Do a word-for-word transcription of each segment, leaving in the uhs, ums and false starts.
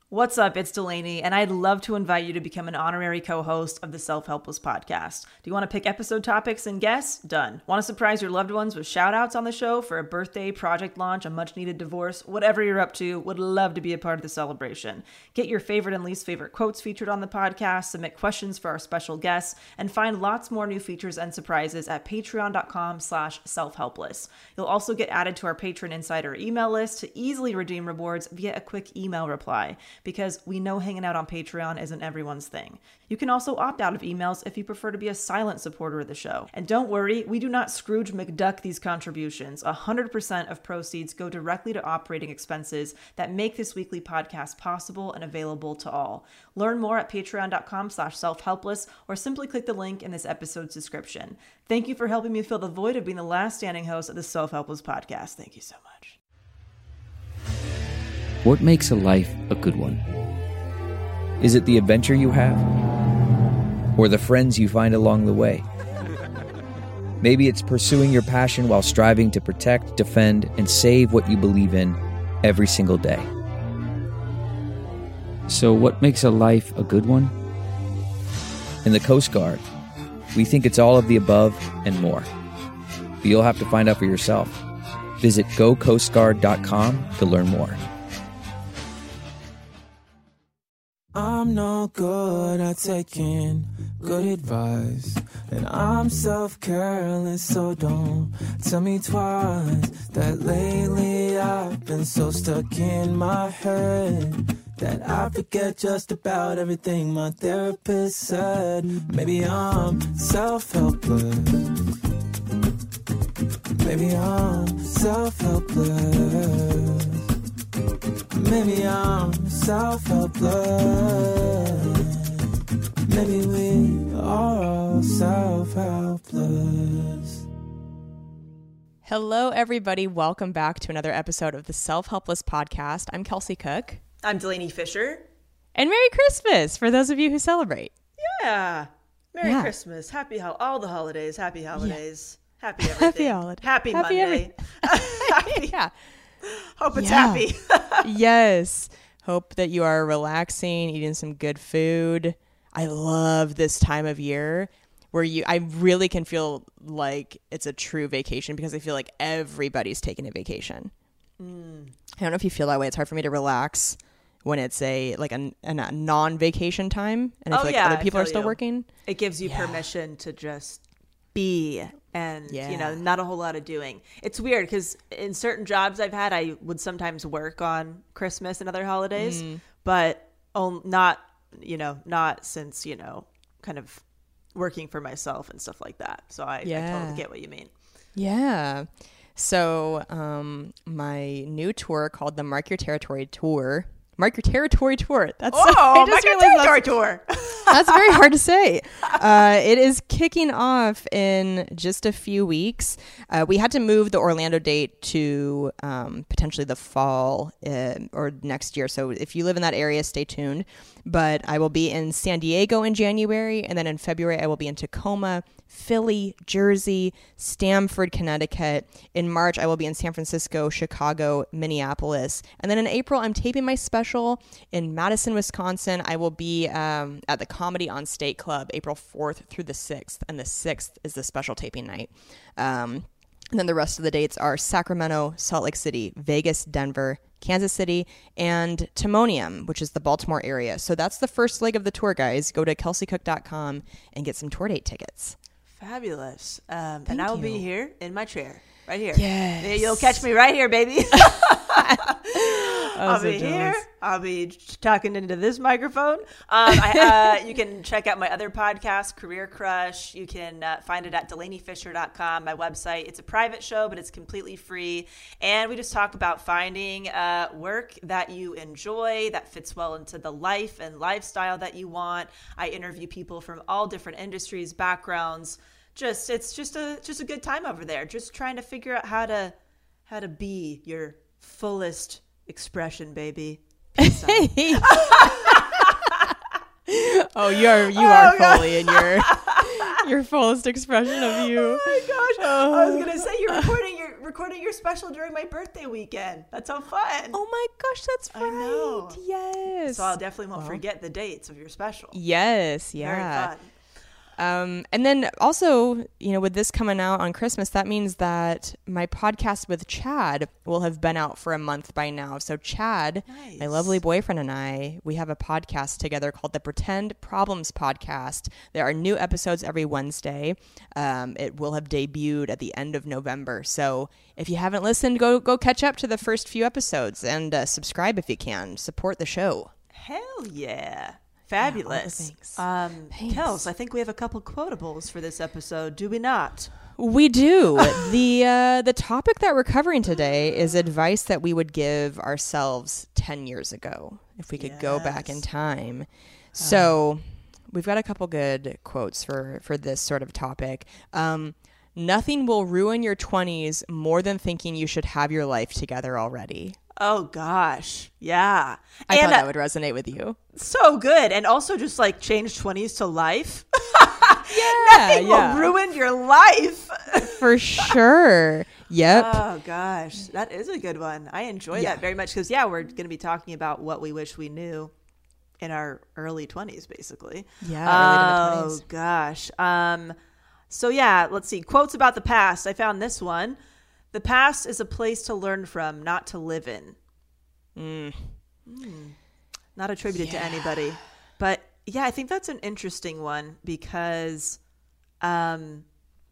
What's up? It's Delaney, and I'd love to invite you to become an honorary co-host of the Self-Helpless podcast. Do you want to pick episode topics and guests? Done. Want to surprise your loved ones with shout-outs on the show for a birthday, project launch, a much-needed divorce? Whatever you're up to, would love to be a part of the celebration. Get your favorite and least favorite quotes featured on the podcast, submit questions for our special guests, and find lots more new features and surprises at patreon.com slash self-helpless. You'll also get added to our Patron Insider email list to easily redeem rewards via a quick email reply, because we know hanging out on Patreon isn't everyone's thing. You can also opt out of emails if you prefer to be a silent supporter of the show. And don't worry, we do not Scrooge McDuck these contributions. one hundred percent of proceeds go directly to operating expenses that make this weekly podcast possible and available to all. Learn more at patreon.com slash self-helpless or simply click the link in this episode's description. Thank you for helping me fill the void of being the last standing host of the Self-Helpless podcast. Thank you so much. What makes a life a good one? Is it the adventure you have? Or the friends you find along the way? Maybe it's pursuing your passion while striving to protect, defend, and save what you believe in every single day. So what makes a life a good one? In the Coast Guard, we think it's all of the above and more. But you'll have to find out for yourself. Visit go coast guard dot com to learn more. I'm no good at taking good advice, and I'm self-careless, so don't tell me twice that lately I've been so stuck in my head that I forget just about everything my therapist said. Maybe I'm self-helpless. Maybe I'm self-helpless. Maybe I'm self-helpless. Maybe we are all self-helpless. Hello, everybody. Welcome back to another episode of the Self-Helpless podcast. I'm Kelsey Cook. I'm Delaney Fisher. And Merry Christmas for those of you who celebrate. Yeah. Merry Yeah. Christmas. Happy ho- all the holidays. Happy holidays. Yeah. Happy everything. Happy holiday. Happy, Happy Monday. Happy. Yeah. Hope it's Yeah. happy. Yes. Hope that you are relaxing, eating some good food. I love this time of year where you, I really can feel like it's a true vacation because I feel like everybody's taking a vacation. Mm. I don't know if you feel that way. It's hard for me to relax when it's a like a, a non-vacation time, and I Oh, feel like yeah, other I people feel are still you. working. It gives you Yeah. permission to just be and, Yeah. you know, not a whole lot of doing. It's weird because in certain jobs I've had, I would sometimes work on Christmas and other holidays, Mm. but um, not, you know, not since, you know, kind of working for myself and stuff like that. So I, Yeah. I totally get what you mean. Yeah. So um, my new tour called the Mark Your Territory Tour. Mark Your Territory Tour. That's Oh, I just Mark Your realized Territory that's- Tour. That's very hard to say. Uh, it is kicking off in just a few weeks. Uh, we had to move the Orlando date to um, potentially the fall uh, or next year. So if you live in that area, stay tuned. But I will be in San Diego in January. And then in February, I will be in Tacoma, Philly, Jersey, Stamford, Connecticut. In March, I will be in San Francisco, Chicago, Minneapolis. And then in April, I'm taping my special in Madison, Wisconsin. I will be um, at the Comedy on State Club April fourth through the sixth. And the sixth is the special taping night. Um, and then the rest of the dates are Sacramento, Salt Lake City, Vegas, Denver, Kansas City, and Timonium, which is the Baltimore area. So that's the first leg of the tour, guys. Go to kelsey cook dot com and get some tour date tickets. Fabulous. Um, Thank and I will you. be here in my chair, right here. Yes. You'll catch me right here, baby. I'll so be here. jealous. I'll be talking into this microphone. Um, I, uh, you can check out my other podcast, Career Crush. You can uh, find it at delaney fisher dot com, my website. It's a private show, but it's completely free. And we just talk about finding uh, work that you enjoy, that fits well into the life and lifestyle that you want. I interview people from all different industries, backgrounds. Just it's just a just a good time over there. Just trying to figure out how to how to be your fullest expression, baby. Peace out. Oh, you are you Oh, are God. fully in your your fullest expression of you. Oh my gosh! I was gonna say you're recording your recording your special during my birthday weekend. That's so fun. Oh my gosh, that's right. I know. Yes. So I'll definitely won't Well. forget the dates of your special. Yes, Very yeah. fun. Um, and then also, you know, with this coming out on Christmas, that means that my podcast with Chad will have been out for a month by now. So Chad, Nice. my lovely boyfriend, and I, we have a podcast together called the Pretend Problems Podcast. There are new episodes every Wednesday. Um, it will have debuted at the end of November. So if you haven't listened, go go catch up to the first few episodes and uh, subscribe if you can. Support the show. Hell yeah. Yeah, Fabulous. all the things. Um, Thanks. Kels, I think we have a couple quotables for this episode, do we not? We do. the uh, the topic that we're covering today is advice that we would give ourselves ten years ago if we could go back in Yes. time. So we've got a couple good quotes for, for this sort of topic. Um, Nothing will ruin your twenties more than thinking you should have your life together already. Oh, gosh. Yeah. I and thought uh, that would resonate with you. so good. And also just like change twenties to life. Yeah, Nothing yeah. will ruin your life. For sure. Yep. Oh, gosh. That is a good one. I enjoy Yeah. that very much because, yeah, we're going to be talking about what we wish we knew in our early twenties, basically. Yeah, early to Oh, mid-twenties. gosh. Um, so, yeah, let's see. Quotes about the past. I found this one. The past is a place to learn from, not to live in. Mm. Mm. Not attributed Yeah. to anybody. But, yeah, I think that's an interesting one because um,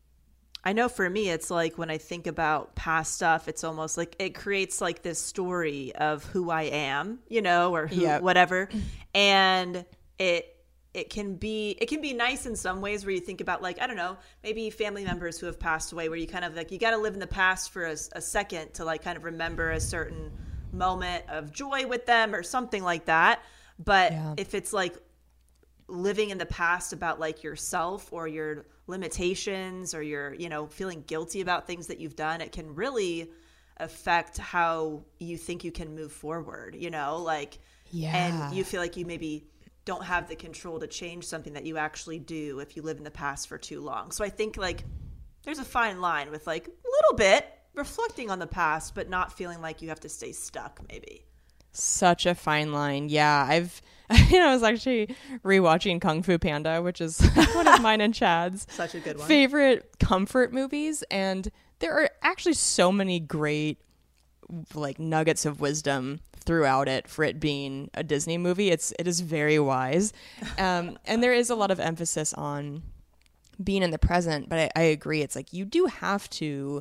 I know for me, it's like when I think about past stuff, it's almost like it creates like this story of who I am, you know, or who, Yep. whatever. And it it can be it can be nice in some ways where you think about like, I don't know, maybe family members who have passed away where you kind of like, you got to live in the past for a, a second to like kind of remember a certain moment of joy with them or something like that. But Yeah. if it's like living in the past about like yourself or your limitations or your, you know, feeling guilty about things that you've done, it can really affect how you think you can move forward, you know, like, Yeah. and you feel like you maybe don't have the control to change something that you actually do if you live in the past for too long. So I think like there's a fine line with like a little bit reflecting on the past, but not feeling like you have to stay stuck maybe. Such a fine line. Yeah, I've, you know, I was actually rewatching Kung Fu Panda, which is one of mine and Chad's Such a good one. favorite comfort movies. And there are actually so many great, like, nuggets of wisdom throughout it for it being a Disney movie. It's, it is very wise. Um, and there is a lot of emphasis on being in the present, but I, I agree. It's like you do have to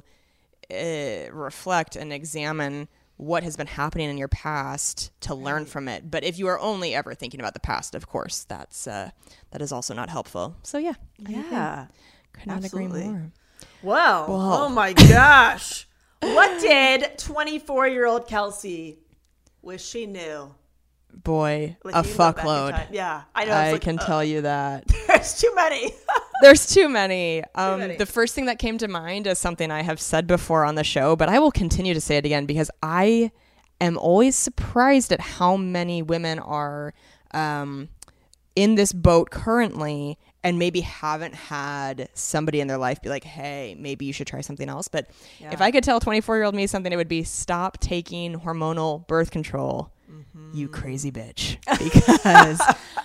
uh, reflect and examine what has been happening in your past to learn from it. But if you are only ever thinking about the past, of course, that's uh, that is also not helpful. So yeah, I agree. Yeah. Could not absolutely. agree more. Wow. Whoa. Oh my gosh. What did twenty-four-year-old Kelsey wish she knew? Boy, Like, a you can go back in fuckload. time. Yeah, I know. It's I like, can uh, tell you that. There's too many. There's too many. Um, many. The first thing that came to mind is something I have said before on the show, but I will continue to say it again because I am always surprised at how many women are um, in this boat currently and maybe haven't had somebody in their life be like, hey, maybe you should try something else. But Yeah. if I could tell twenty-four-year-old me something, it would be stop taking hormonal birth control, you crazy bitch. Because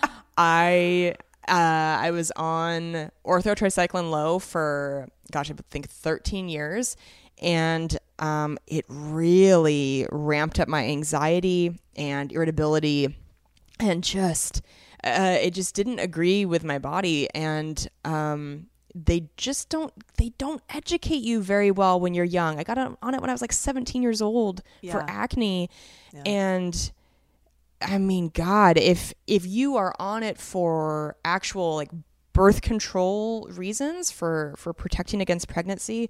I... Uh, I was on orthotricycline low for, gosh, I think thirteen years. And um, it really ramped up my anxiety and irritability and just, uh, it just didn't agree with my body. And um, they just don't, they don't educate you very well when you're young. I got on it when I was like seventeen years old for Yeah. acne. Yeah. And I mean, God, if if you are on it for actual like birth control reasons for for protecting against pregnancy,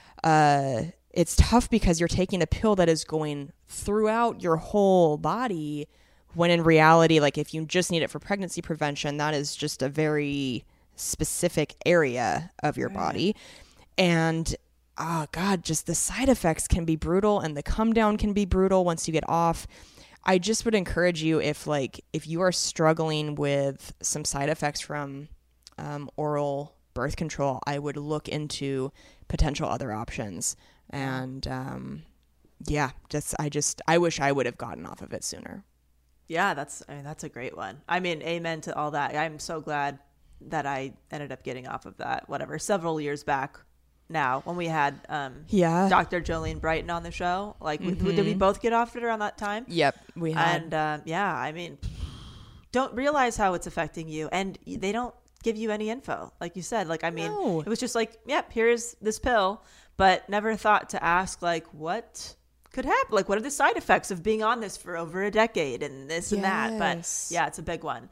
uh, it's tough because you're taking a pill that is going throughout your whole body. When in reality, like if you just need it for pregnancy prevention, that is just a very specific area of your body, and oh God, just the side effects can be brutal, and the come down can be brutal once you get off. I just would encourage you if like if you are struggling with some side effects from um, oral birth control, I would look into potential other options. And um, yeah, just I just I wish I would have gotten off of it sooner. Yeah, that's I mean, that's a great one. I mean, amen to all that. I'm so glad that I ended up getting off of that, whatever, several years back now when we had um, yeah. Doctor Jolene Brighton on the show. Like, Mm-hmm. we, did we both get off it around that time? Yep, we had. And uh, yeah, I mean, don't realize how it's affecting you. And they don't give you any info. Like you said, like, I mean, No. it was just like, yep, here's this pill, but never thought to ask, like, what could happen? Like, what are the side effects of being on this for over a decade and this and that? But Yes. yeah, it's a big one.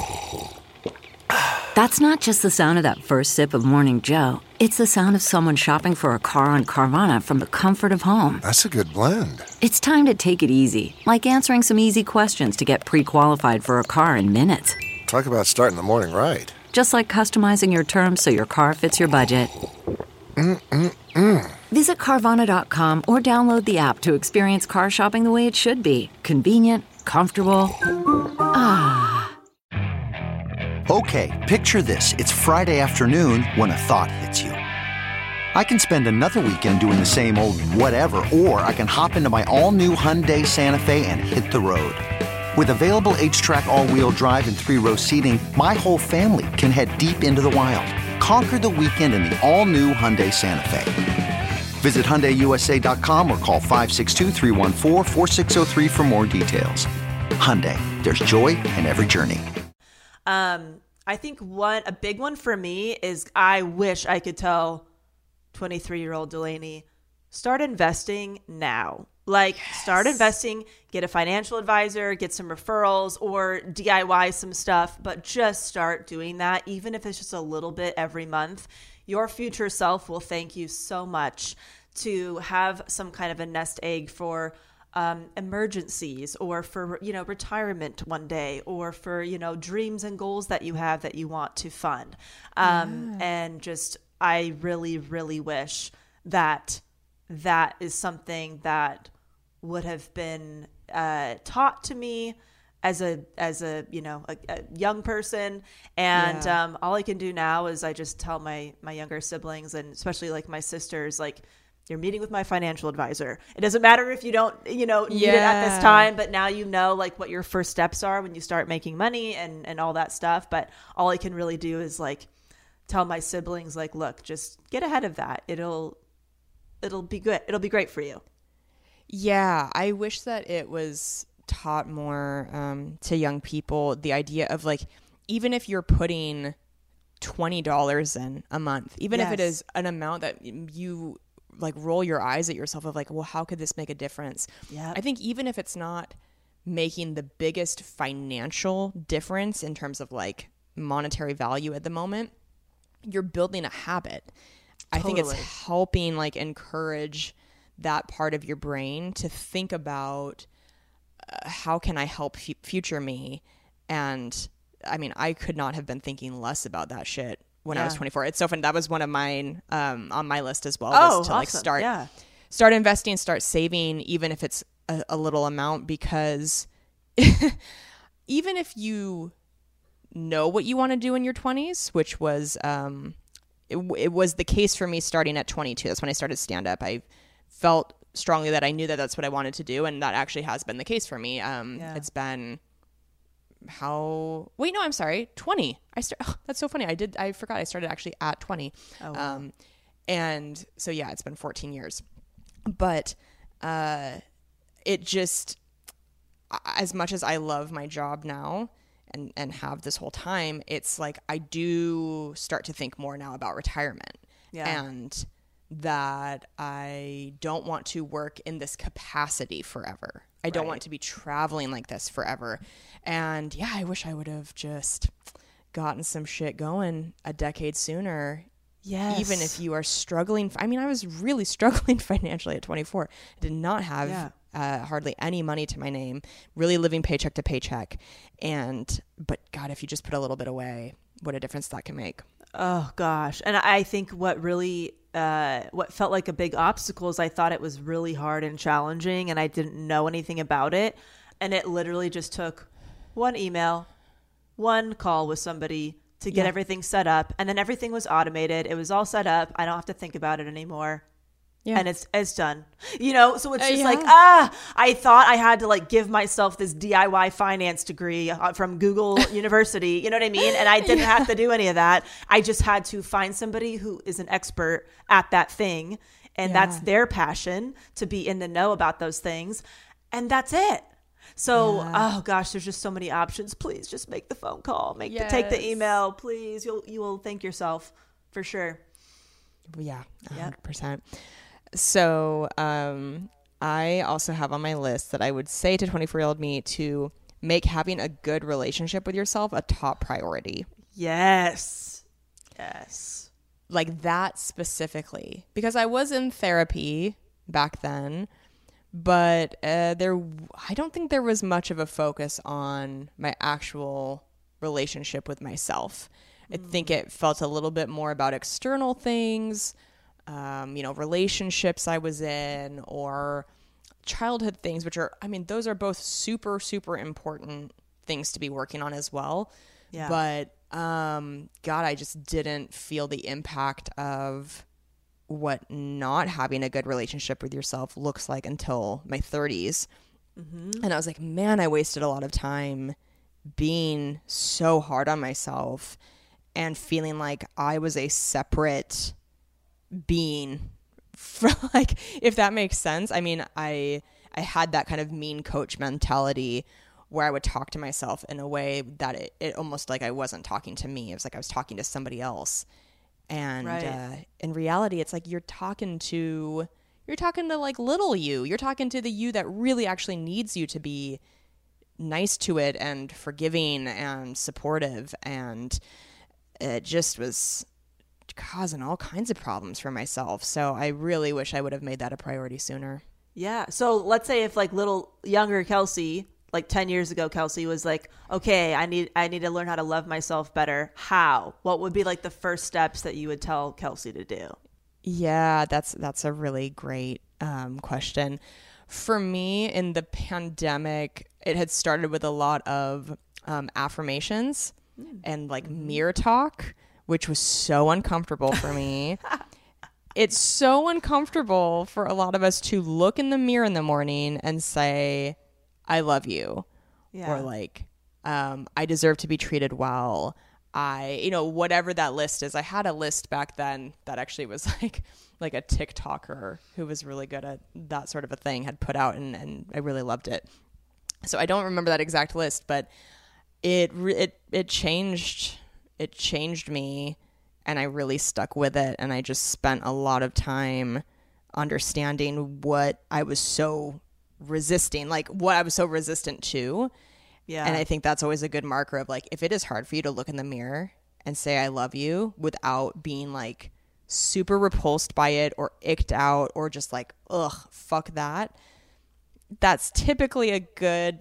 That's not just the sound of that first sip of Morning Joe. It's the sound of someone shopping for a car on Carvana from the comfort of home. That's a good blend. It's time to take it easy, like answering some easy questions to get pre-qualified for a car in minutes. Talk about starting the morning right. Just like customizing your terms so your car fits your budget. Mm-mm-mm. Visit Carvana dot com or download the app to experience car shopping the way it should be. Convenient, comfortable. Ah. Okay, picture this. It's Friday afternoon when a thought hits you. I can spend another weekend doing the same old whatever, or I can hop into my all-new Hyundai Santa Fe and hit the road. With available H-Track all-wheel drive and three-row seating, my whole family can head deep into the wild. Conquer the weekend in the all-new Hyundai Santa Fe. Visit Hyundai U S A dot com or call five six two, three one four, four six zero three for more details. Hyundai, there's joy in every journey. Um, I think one a big one for me is I wish I could tell twenty-three-year-old Delaney, start investing now. Like, yes. Start investing, get a financial advisor, get some referrals, or D I Y some stuff, but just start doing that, even if it's just a little bit every month. Your future self will thank you so much to have some kind of a nest egg for um, emergencies, or for, you know, retirement one day, or for, you know, dreams and goals that you have that you want to fund. Um, yeah. And just, I really, really wish that that is something that would have been uh, taught to me as a, as a, you know, a, a young person. And yeah. um, all I can do now is I just tell my, my younger siblings, and especially like my sisters, like, you're meeting with my financial advisor. It doesn't matter if you don't, you know, need yeah. it at this time, but now you know, like, what your first steps are when you start making money and, and all that stuff. But all I can really do is, like, tell my siblings, like, look, just get ahead of that. It'll, it'll be good. It'll be great for you. Yeah. I wish that it was taught more um, to young people, the idea of, like, even if you're putting twenty dollars in a month, even yes. if it is an amount that you like roll your eyes at yourself of like, well, how could this make a difference? Yeah. I think even if it's not making the biggest financial difference in terms of like monetary value at the moment, you're building a habit. Totally. I think it's helping like encourage that part of your brain to think about uh, how can I help f- future me? And I mean, I could not have been thinking less about that shit when yeah. I was twenty-four. It's so fun. That was one of mine um, on my list as well. Oh, was to awesome. like start, yeah. start investing, start saving, even if it's a, a little amount, because even if you know what you want to do in your twenties, which was, um, it, it was the case for me starting at twenty-two. That's when I started stand up. I felt strongly that I knew that that's what I wanted to do. And that actually has been the case for me. Um, yeah. It's been how wait no I'm sorry twenty I start oh, that's so funny I did I forgot I started actually at twenty. Oh, wow. um and so yeah, it's been fourteen years, but uh it just, as much as I love my job now and and have this whole time, it's like I do start to think more now about retirement. Yeah. And that I don't want to work in this capacity forever. I don't right. want to be traveling like this forever. And yeah, I wish I would have just gotten some shit going a decade sooner. Yes. Even if you are struggling. I mean, I was really struggling financially at twenty-four. I did not have yeah. uh, hardly any money to my name, really living paycheck to paycheck. And, but God, if you just put a little bit away, what a difference that can make. Oh gosh. And I think what really, uh, what felt like a big obstacle is I thought it was really hard and challenging and I didn't know anything about it. And it literally just took one email, one call with somebody to get yeah. everything set up. And then everything was automated. It was all set up. I don't have to think about it anymore. Yeah. and it's it's done. You know, so it's Uh, just yeah. like, ah, I thought I had to like give myself this D I Y finance degree uh, from Google University. You know what I mean? And I didn't have to do any of that. I just had to find somebody who is an expert at that thing, and Yeah. that's their passion, to be in the know about those things, and that's it. So, oh gosh, there's just so many options. Please just make the phone call, make the, take the Yes. email, please. You'll you will thank yourself for sure. Yeah, one Yep. hundred percent. So um, I also have on my list that I would say to twenty-four-year-old me to make having a good relationship with yourself a top priority. Yes. Yes. Like that specifically. Because I was in therapy back then, but uh, there, I don't think there was much of a focus on my actual relationship with myself. I think it felt a little bit more about external things, um, you know, relationships I was in, or childhood things, which are, I mean, those are both super, super important things to be working on as well. Yeah. But, um, God, I just didn't feel the impact of what not having a good relationship with yourself looks like until my thirties. Mm-hmm. And I was like, man, I wasted a lot of time being so hard on myself and feeling like I was a separate being from, like, if that makes sense. I mean, I I had that kind of mean coach mentality where I would talk to myself in a way that it, it almost like I wasn't talking to me. It was like I was talking to somebody else. And Right. uh, in reality, it's like you're talking to, you're talking to like little you. You're talking to the you that really actually needs you to be nice to it and forgiving and supportive. And it just was causing all kinds of problems for myself. So I really wish I would have made that a priority sooner. Yeah. So let's say if like little younger Kelsey, like ten years ago, Kelsey was like, okay, I need, I need to learn how to love myself better. How? What would be like the first steps that you would tell Kelsey to do? Yeah, that's that's a really great um, question. For me, in the pandemic, it had started with a lot of um, affirmations and like mirror talk, which was so uncomfortable for me. It's so uncomfortable for a lot of us to look in the mirror in the morning and say, I love you. Yeah. Or like, um, I deserve to be treated well. I, you know, whatever that list is. I had a list back then that actually was like, like a TikToker who was really good at that sort of a thing had put out, and, and I really loved it. So I don't remember that exact list, but it, re- it, it changed, it changed me, and I really stuck with it. And I just spent a lot of time understanding what I was so resisting, like what I was so resistant to. Yeah. And I think that's always a good marker of like, if it is hard for you to look in the mirror and say, I love you without being like super repulsed by it or icked out or just like, ugh, fuck that. That's typically a good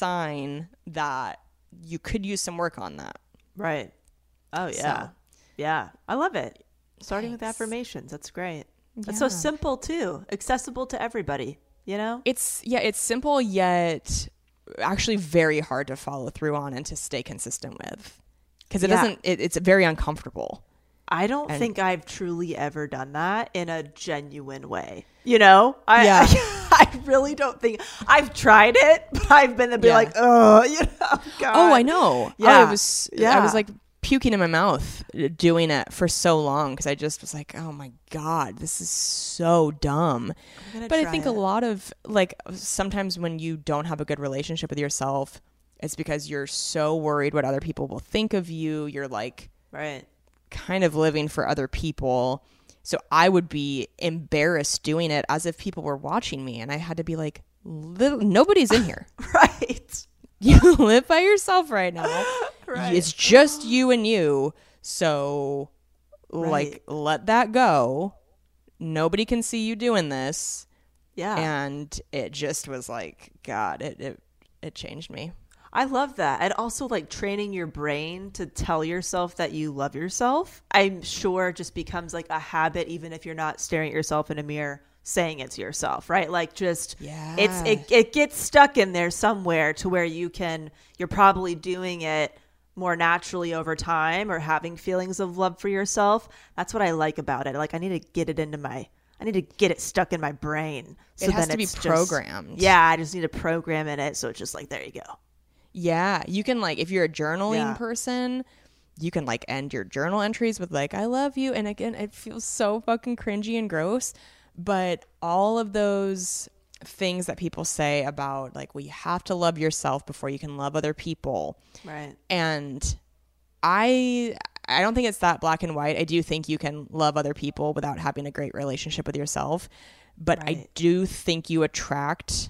sign that you could use some work on that. Right. Oh yeah. So. Yeah. I love it. Starting with Thanks. affirmations. That's great. It's Yeah. so simple too. Accessible to everybody, you know? It's, yeah, it's simple yet actually very hard to follow through on and to stay consistent with. Because it Yeah. doesn't, it, it's very uncomfortable. I don't And- think I've truly ever done that in a genuine way. You know? I, Yeah. I, I really don't think I've tried it, but I've been to be Yeah. like, oh, you know, God. Oh, I know. Yeah. Oh, it was, Yeah. I was like puking in my mouth doing it for so long because I just was like, oh my God, this is so dumb. gonna But I try think it. a lot of like sometimes when you don't have a good relationship with yourself, it's because you're so worried what other people will think of you. You're like Right. kind of living for other people. So I would be embarrassed doing it as if people were watching me. And I had to be like, little, nobody's in here. Right. You live by yourself right now. Right. It's just you and you. So, Right. like, let that go. Nobody can see you doing this. Yeah. And it just was like, God, it, it, it changed me. I love that. And also like training your brain to tell yourself that you love yourself. I'm sure just becomes like a habit, even if you're not staring at yourself in a mirror saying it to yourself, right? Like just, Yeah. it's, it, it gets stuck in there somewhere to where you can, you're probably doing it more naturally over time or having feelings of love for yourself. That's what I like about it. Like I need to get it into my, I need to get it stuck in my brain. So it has then to be it's programmed. Just, yeah, I just need to program in it. So it's just like, there you go. Yeah, you can like, if you're a journaling Yeah. person, you can like end your journal entries with like, I love you. And again, it feels so fucking cringy and gross. But all of those things that people say about like, well, you have to love yourself before you can love other people. Right. And I I don't think it's that black and white. I do think you can love other people without having a great relationship with yourself. But Right. I do think you attract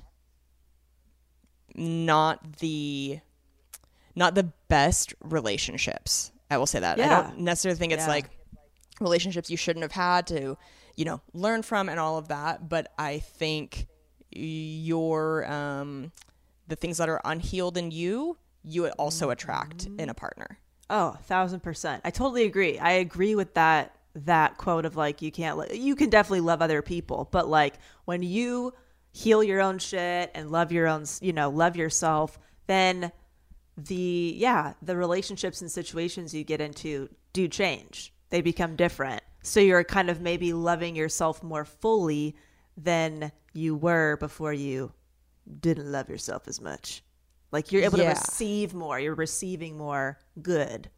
not the not the best relationships. I will say that. I Yeah. don't necessarily think it's Yeah. like relationships you shouldn't have had to, you know, learn from and all of that. But I think your um, the things that are unhealed in you, you would also attract in a partner. Oh, a thousand percent. I totally agree. I agree with that that quote of like, you can't, lo- you can definitely love other people, but like when you heal your own shit and love your own, you know, love yourself, then the, yeah, the relationships and situations you get into do change. They become different. So you're kind of maybe loving yourself more fully than you were before you didn't love yourself as much. Like you're able Yeah. to receive more. You're receiving more good.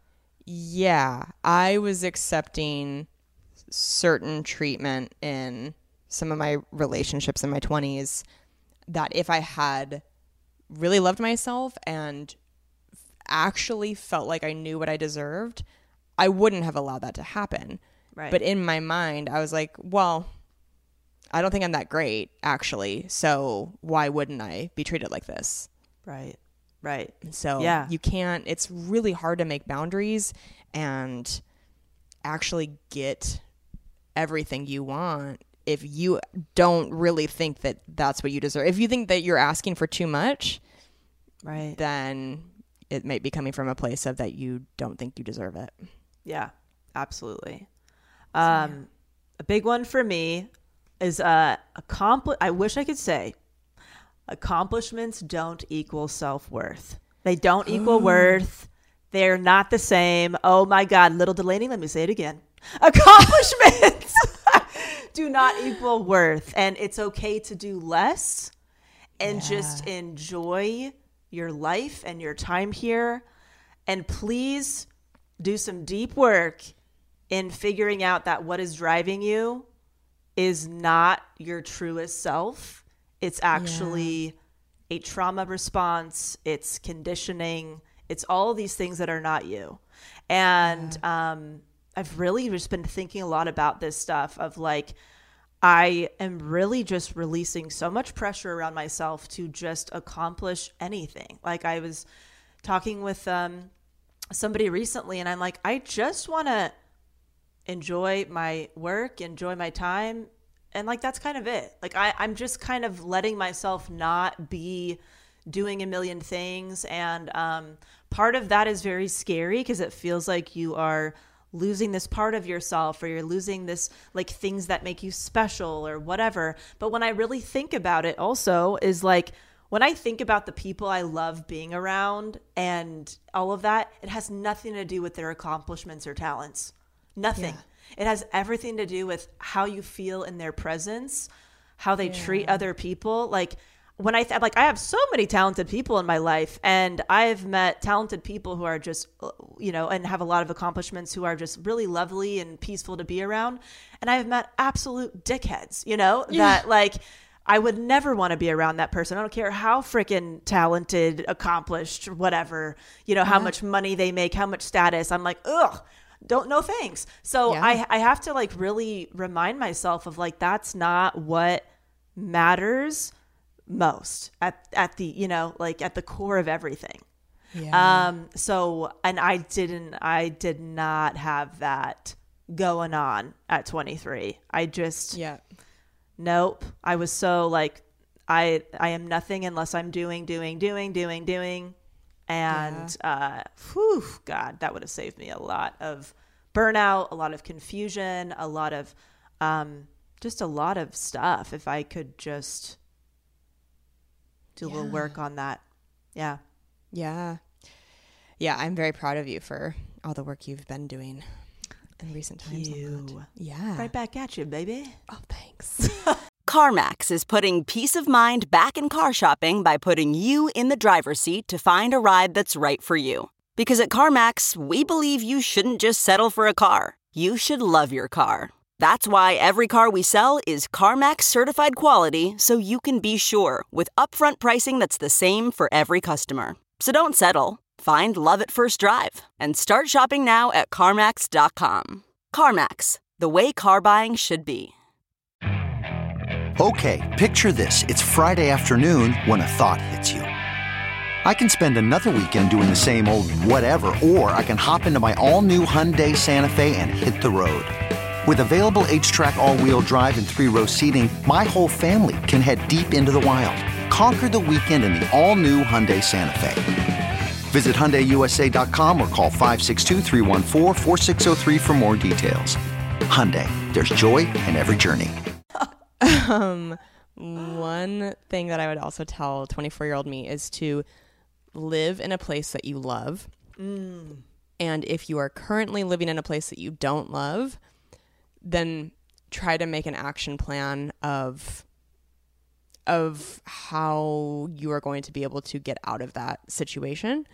Yeah, I was accepting certain treatment in some of my relationships in my twenties that if I had really loved myself and actually felt like I knew what I deserved, I wouldn't have allowed that to happen. Right. But in my mind, I was like, well, I don't think I'm that great, actually. So why wouldn't I be treated like this? Right. Right. So Yeah. you can't, it's really hard to make boundaries and actually get everything you want if you don't really think that that's what you deserve. If you think that you're asking for too much, Right. then it might be coming from a place of that you don't think you deserve it. Yeah, absolutely. Um, a big one for me is uh, accompli- I wish I could say accomplishments don't equal self-worth. They don't equal worth. They're not the same. Oh my God, little Delaney, let me say it again. Accomplishments do not equal worth. And it's okay to do less and just enjoy your life and your time here. And please do some deep work in figuring out that what is driving you is not your truest self. It's actually a trauma response. It's conditioning. It's all of these things that are not you. And um, I've really just been thinking a lot about this stuff of like, I am really just releasing so much pressure around myself to just accomplish anything. Like I was talking with um, somebody recently and I'm like, I just want to enjoy my work, enjoy my time. And like, that's kind of it. Like I, I'm just kind of letting myself not be doing a million things. And um, part of that is very scary because it feels like you are losing this part of yourself or you're losing this like things that make you special or whatever. But when I really think about it also is like, when I think about the people I love being around and all of that, it has nothing to do with their accomplishments or talents. Nothing. Yeah. It has everything to do with how you feel in their presence, how they yeah. treat other people. Like when I th- like I have so many talented people in my life, and I've met talented people who are just, you know, and have a lot of accomplishments who are just really lovely and peaceful to be around. And I've met absolute dickheads, you know, yeah. that like I would never want to be around that person. I don't care how freaking talented, accomplished, whatever, you know, how uh-huh. much money they make, how much status. I'm like, ugh. Don't no thanks. So yeah. I I have to like really remind myself of like that's not what matters most at at the you know like at the core of everything. Yeah. Um. So and I didn't I did not have that going on at twenty-three. I just yeah. Nope. I was so like I I am nothing unless I'm doing doing doing doing doing. And, yeah. uh, whew, God, that would have saved me a lot of burnout, a lot of confusion, a lot of, um, just a lot of stuff. If I could just do a yeah. little work on that. Yeah. Yeah. Yeah. I'm very proud of you for all the work you've been doing. in recent times. You. Yeah. Right back at you, baby. Oh, thanks. CarMax is putting peace of mind back in car shopping by putting you in the driver's seat to find a ride that's right for you. Because at CarMax, we believe you shouldn't just settle for a car. You should love your car. That's why every car we sell is CarMax certified quality, so you can be sure with upfront pricing that's the same for every customer. So don't settle. Find love at first drive and start shopping now at CarMax dot com. CarMax, the way car buying should be. Okay, picture this. It's Friday afternoon when a thought hits you. I can spend another weekend doing the same old whatever, or I can hop into my all-new Hyundai Santa Fe and hit the road. With available H-Track all-wheel drive and three-row seating, my whole family can head deep into the wild. Conquer the weekend in the all-new Hyundai Santa Fe. Visit Hyundai U S A dot com or call five six two, three one four, four six zero three for more details. Hyundai, there's joy in every journey. um, one thing that I would also tell twenty-four-year-old me is to live in a place that you love. Mm. And if you are currently living in a place that you don't love, then try to make an action plan of of how you are going to be able to get out of that situation.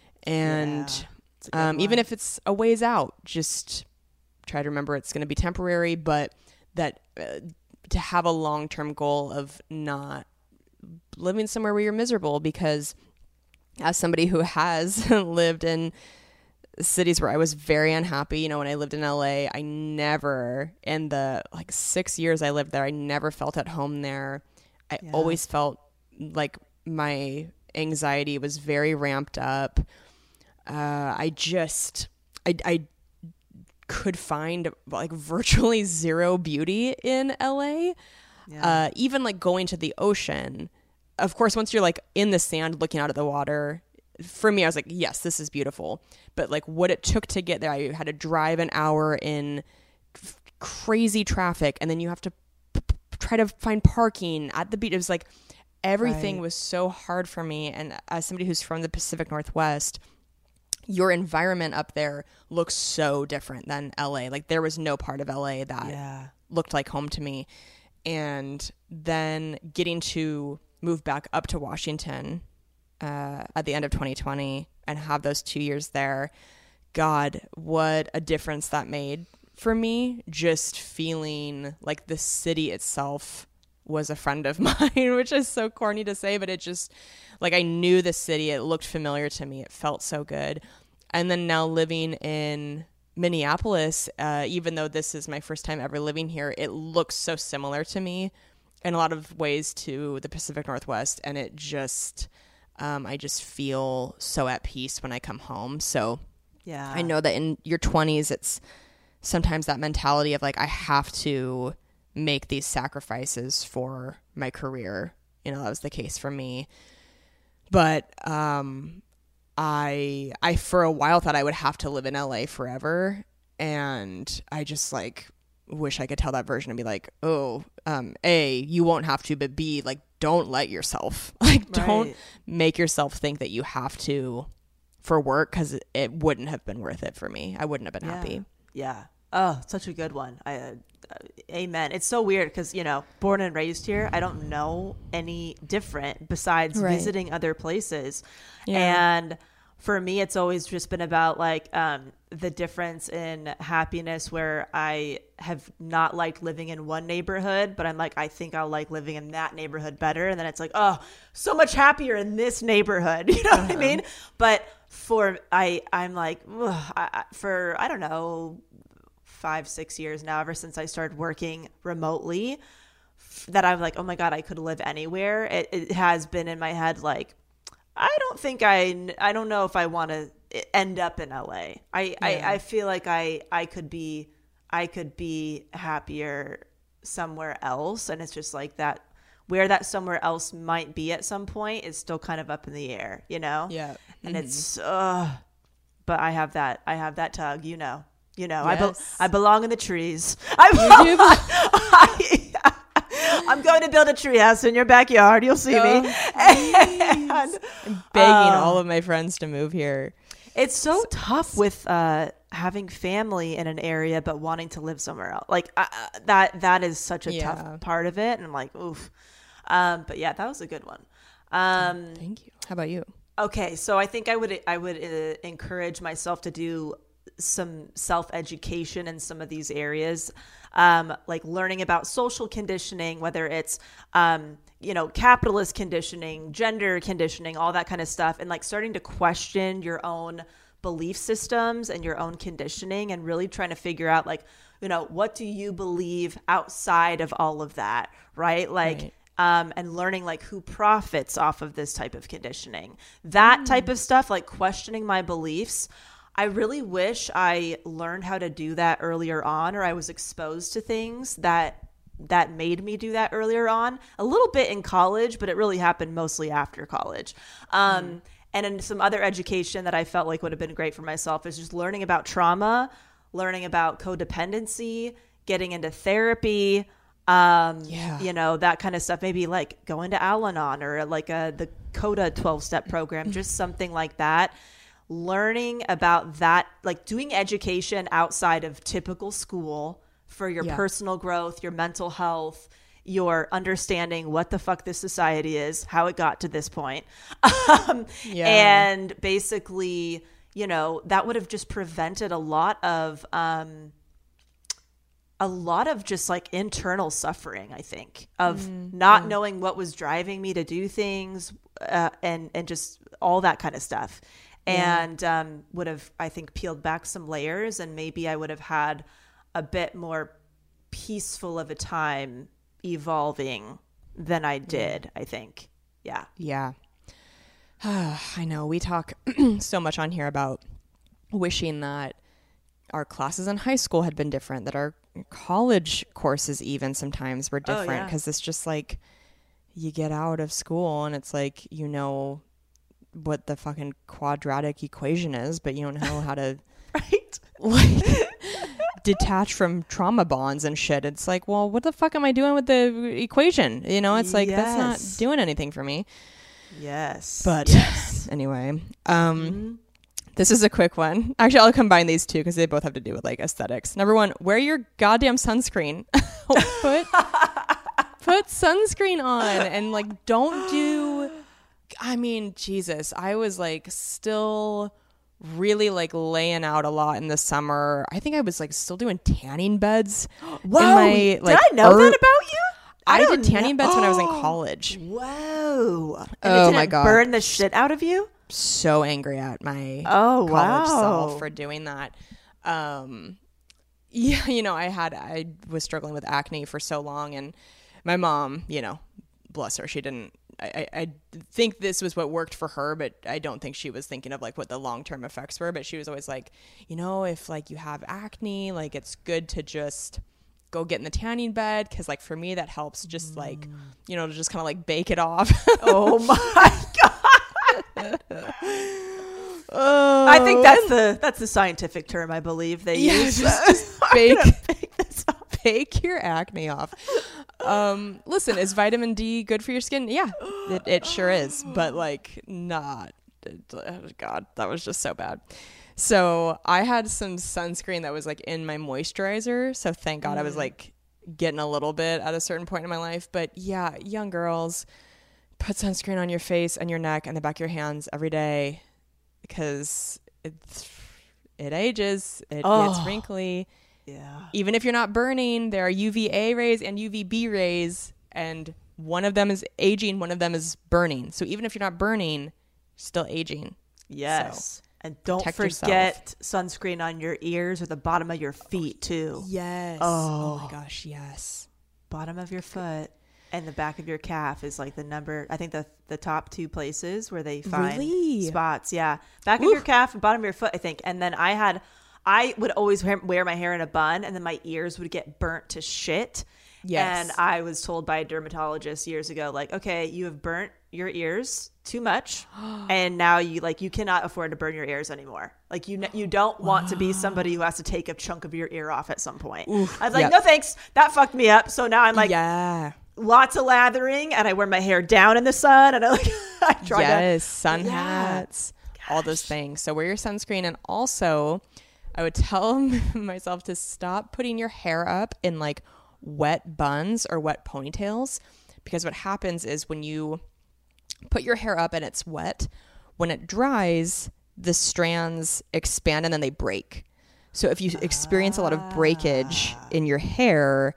And yeah, um, even if it's a ways out, just try to remember it's going to be temporary, but that uh, to have a long-term goal of not living somewhere where you're miserable, because as somebody who has lived in cities where I was very unhappy, you know, when I lived in L A, I never, in the like six years I lived there, I never felt at home there. I yeah. always felt like my anxiety was very ramped up. Uh, I just, I, I could find like virtually zero beauty in L A. Yeah. Uh, even like going to the ocean. Of course, once you're like in the sand looking out at the water, for me, I was like, yes, this is beautiful. But like what it took to get there, I had to drive an hour in f- crazy traffic, and then you have to p- p- try to find parking at the beach. It was like everything right. was so hard for me. And as somebody who's from the Pacific Northwest, your environment up there looks so different than L A. Like there was no part of L A that yeah. looked like home to me. And then getting to move back up to Washington uh, at the end of twenty twenty and have those two years there. God, what a difference that made for me. Just feeling like the city itself was a friend of mine, which is so corny to say, but it just, like I knew the city. It looked familiar to me. It felt so good. And then now living in Minneapolis, uh, even though this is my first time ever living here, it looks so similar to me in a lot of ways to the Pacific Northwest. And it just, um, I just feel so at peace when I come home. So yeah, I know that in your twenties, it's sometimes that mentality of like, I have to make these sacrifices for my career. You know, that was the case for me. But um, I, I for a while thought I would have to live in L A forever. And I just like wish I could tell that version and be like, oh, um, A, you won't have to, but B, like, don't let yourself, like, right. don't make yourself think that you have to for work, because it wouldn't have been worth it for me. I wouldn't have been yeah. happy. Yeah. Oh, such a good one. I, uh, amen. It's so weird because, you know, born and raised here, I don't know any different besides right. visiting other places. Yeah. And for me, it's always just been about like um, the difference in happiness, where I have not liked living in one neighborhood, but I'm like, I think I'll like living in that neighborhood better. And then it's like, oh, so much happier in this neighborhood. You know uh-huh. what I mean? But for, I, I'm like, ugh, I, for, I don't know, five, six years now, ever since I started working remotely, that I'm like, oh my God, I could live anywhere. It, it has been in my head like, I don't think I, I don't know if I want to end up in L A. I, yeah. I, I feel like I, I could be, I could be happier somewhere else. And it's just like that, where that somewhere else might be at some point is still kind of up in the air, you know? Yeah. And mm-hmm. it's, uh, but I have that, I have that tug, you know, you know, yes. I, be- I belong in the trees. I, you do. I, I'm going to build a treehouse in your backyard. You'll see Oh, me. And, I'm begging uh, all of my friends to move here. it's so tough with uh, having family in an area but wanting to live somewhere else. Like uh, that that is such a Yeah. tough part of it. And I'm like, oof. Um, but yeah, that was a good one. Um, Thank you. How about you? Okay, so I think I would I would uh, encourage myself to do some self-education in some of these areas, um, like learning about social conditioning, whether it's um, you know capitalist conditioning, gender conditioning, all that kind of stuff, and like starting to question your own belief systems and your own conditioning, and really trying to figure out like you know what do you believe outside of all of that, right? Like. Right. Um, and learning like who profits off of this type of conditioning, that mm. type of stuff, like questioning my beliefs. I really wish I learned how to do that earlier on, or I was exposed to things that that made me do that earlier on. A little bit in college, but it really happened mostly after college. Um, mm. And in some other education that I felt like would have been great for myself is just learning about trauma, learning about codependency, getting into therapy. Um, yeah. You know, that kind of stuff, maybe like going to Al-Anon or like a, the CODA twelve step program, just something like that. Learning about that, like doing education outside of typical school for your yeah. personal growth, your mental health, your understanding what the fuck this society is, how it got to this point. um, yeah. And basically, you know, that would have just prevented a lot of, um, a lot of just like internal suffering, I think, of mm, not yeah. knowing what was driving me to do things uh, and, and just all that kind of stuff. Yeah. And um, would have, I think, peeled back some layers, and maybe I would have had a bit more peaceful of a time evolving than I did, yeah. I think. Yeah. Yeah. I know we talk so much on here about wishing that our classes in high school had been different, that our college courses even sometimes were different, because oh, yeah. it's just like you get out of school and it's like, you know what the fucking quadratic equation is, but you don't know how to right like detach from trauma bonds and shit. It's like, well, what the fuck am I doing with the equation? You know, it's like yes. that's not doing anything for me. Yes. But yes. anyway, um mm-hmm. this is a quick one. Actually, I'll combine these two because they both have to do with like aesthetics. Number one, wear your goddamn sunscreen. put put sunscreen on, and like don't do. I mean, Jesus, I was like still really like laying out a lot in the summer. I think I was like still doing tanning beds. Whoa! My, like, did I know er- that about you? I, I did tanning know. beds when I was in college. Whoa! And oh it my god! Burn the shit out of you. So angry at my oh, college wow. self for doing that. Um, yeah, you know, I had I was struggling with acne for so long, and my mom, you know, bless her, she didn't. I, I think this was what worked for her, but I don't think she was thinking of like what the long-term effects were. But she was always like, you know, if like you have acne, like it's good to just go get in the tanning bed, because like for me that helps just like, you know, to just kind of like bake it off. Oh my god. Oh. I think that's the that's the scientific term I believe they yeah, use. Just, just bake, bake, this off. bake your acne off. Um, listen, is vitamin D good for your skin? Yeah, it, it sure is, but like not. Oh God, that was just so bad. So I had some sunscreen that was like in my moisturizer. So thank God mm. I was like getting a little bit at a certain point in my life. But yeah, young girls, put sunscreen on your face and your neck and the back of your hands every day, because it's, it ages, it oh. gets wrinkly. Yeah. Even if you're not burning, there are U V A rays and U V B rays, and one of them is aging, one of them is burning. So even if you're not burning, still aging. Yes. So, and don't forget yourself. Sunscreen on your ears or the bottom of your feet too. Yes. Oh. oh my gosh, yes. Bottom of your foot and the back of your calf is like the number, I think the the top two places where they find really? spots. Yeah. Back Oof. of your calf and bottom of your foot, I think. And then I had I would always wear, wear my hair in a bun, and then my ears would get burnt to shit. Yes. And I was told by a dermatologist years ago, like, okay, you have burnt your ears too much, and now you like you cannot afford to burn your ears anymore. Like you you don't wow. want to be somebody who has to take a chunk of your ear off at some point. Oof, I was like, yep. no thanks. That fucked me up. So now I'm like, yeah. lots of lathering, and I wear my hair down in the sun, and I like I try yes, to, sun yeah. hats, Gosh. all those things. So wear your sunscreen, and also I would tell myself to stop putting your hair up in like wet buns or wet ponytails, because what happens is when you put your hair up and it's wet, when it dries, the strands expand and then they break. So if you experience a lot of breakage in your hair,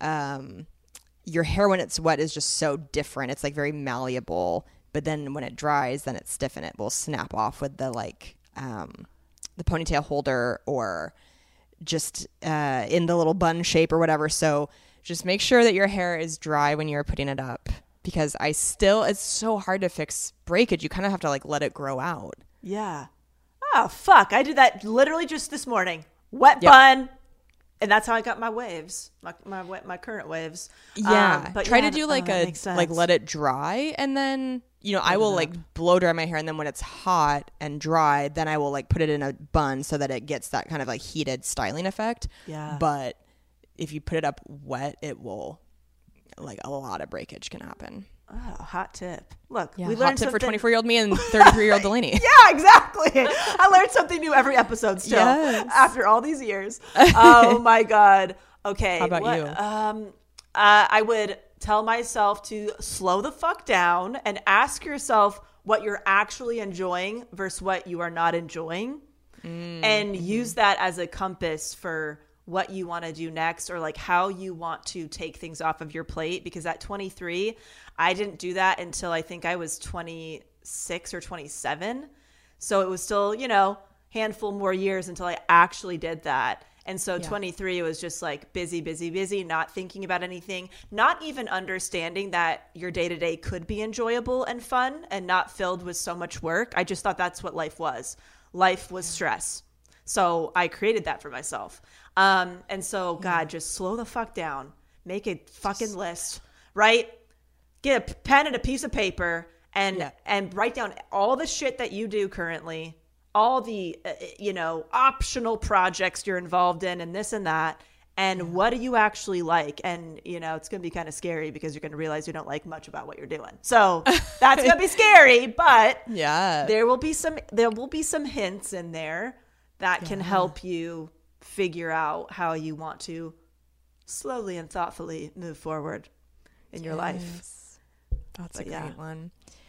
um, your hair when it's wet is just so different. It's like very malleable, but then when it dries, then it's stiff and it will snap off with the like um, the ponytail holder or just uh, in the little bun shape or whatever. So just make sure that your hair is dry when you're putting it up, because I still, it's so hard to fix breakage. You kind of have to like let it grow out. Yeah. Oh, fuck. I did that literally just this morning. Wet yep. bun. And that's how I got my waves, my my, my current waves. Yeah. Um, but Try yeah, to do like oh, a, like let it dry. And then, you know, I will like blow dry my hair. And then when it's hot and dry, then I will like put it in a bun so that it gets that kind of like heated styling effect. Yeah. But if you put it up wet, it will, like a lot of breakage can happen. Oh, hot tip. Look, yeah, we hot learned tip something. for twenty-four-year-old me and thirty-three-year-old Delaney. Yeah, exactly. I learned something new every episode still yes. after all these years. Oh, my God. Okay. How about what, you? Um, uh, I would tell myself to slow the fuck down and ask yourself what you're actually enjoying versus what you are not enjoying. Mm-hmm. And use that as a compass for what you want to do next, or like how you want to take things off of your plate. Because at twenty-three, I didn't do that until I think I was twenty-six or twenty-seven. So it was still, you know, handful more years until I actually did that. And so yeah. twenty-three was just like busy, busy, busy, not thinking about anything, not even understanding that your day-to-day could be enjoyable and fun and not filled with so much work. I just thought that's what life was. Life was stress. So I created that for myself. Um, and so, God, just slow the fuck down. Make a fucking just, list, right? Get a pen and a piece of paper and yeah. and write down all the shit that you do currently, all the, uh, you know, optional projects you're involved in and this and that. And yeah. what do you actually like? And, you know, it's going to be kind of scary because you're going to realize you don't like much about what you're doing. So that's going to be scary, but yeah, there will be some, there will be some hints in there that yeah. can help you figure out how you want to slowly and thoughtfully move forward in your yes. life. That's but a yeah. great one.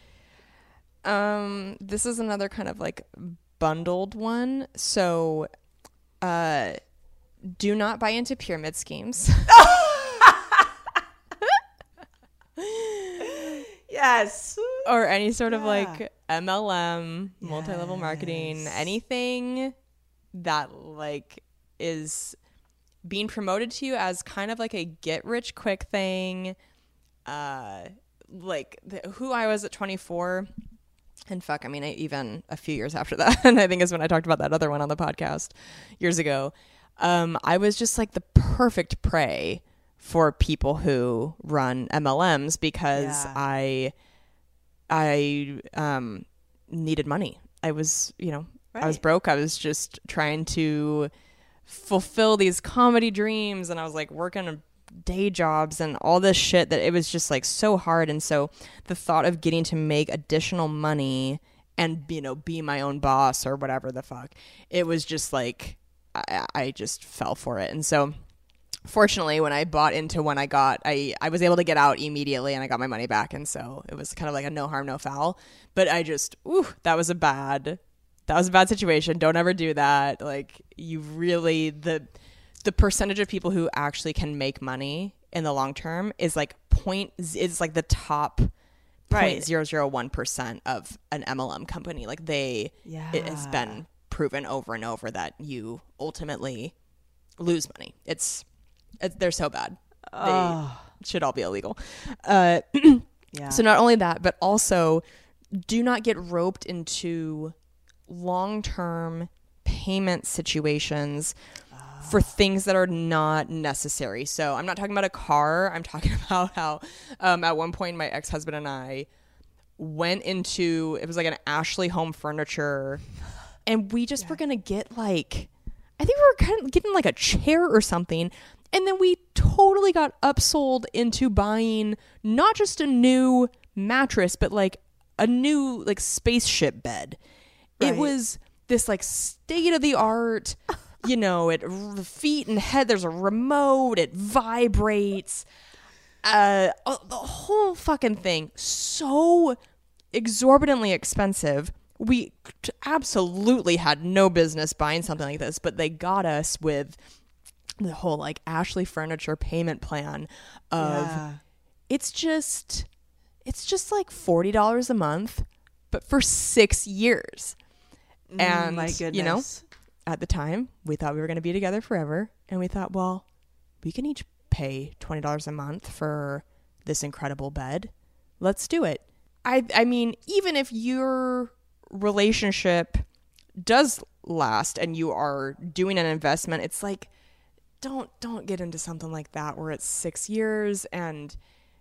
Um, this is another kind of like bundled one. So, uh, do not buy into pyramid schemes. Yes. Or any sort yeah. of like M L M, yes. multi-level marketing, anything that like is being promoted to you as kind of like a get rich quick thing. Uh, like the, who I was at twenty-four, and fuck, I mean, I, even a few years after that, and I think is when I talked about that other one on the podcast years ago. Um, I was just like the perfect prey for people who run M L Ms because yeah. I, I um, needed money. I was, you know, right. I was broke. I was just trying to fulfill these comedy dreams, and I was like working day jobs and all this shit that it was just like so hard. And so the thought of getting to make additional money and, you know, be my own boss or whatever the fuck, it was just like I, I just fell for it. And so fortunately, when I bought into one I got, I, I was able to get out immediately and I got my money back. And so it was kind of like a no harm, no foul. But I just, ooh, that was a bad, that was a bad situation. Don't ever do that. Like, you really, the the percentage of people who actually can make money in the long term is like point, is like the top right. point zero zero one percent of an M L M company. Like they, yeah. it has been proven over and over that you ultimately lose money. It's, it's they're so bad. Oh. They should all be illegal. Uh, yeah. So not only that, but also do not get roped into long-term payment situations for things that are not necessary. So I'm not talking about a car. I'm talking about how um, at one point my ex-husband and I went into, it was like an Ashley Home Furniture, and we just yeah. were going to get like, I think we were kind of getting like a chair or something. And then we totally got upsold into buying not just a new mattress, but like a new like spaceship bed. Right. It was this like state of the art, you know, it feet and head, there's a remote, it vibrates. Uh, the whole fucking thing, so exorbitantly expensive. We absolutely had no business buying something like this, but they got us with the whole like Ashley Furniture payment plan of yeah. it's just it's just like forty dollars a month, but for six years. Mm, and my goodness. You know, at the time we thought we were going to be together forever, and we thought, well, we can each pay twenty dollars a month for this incredible bed. Let's do it. I I mean, even if your relationship does last and you are doing an investment, it's like don't don't get into something like that where it's six years. And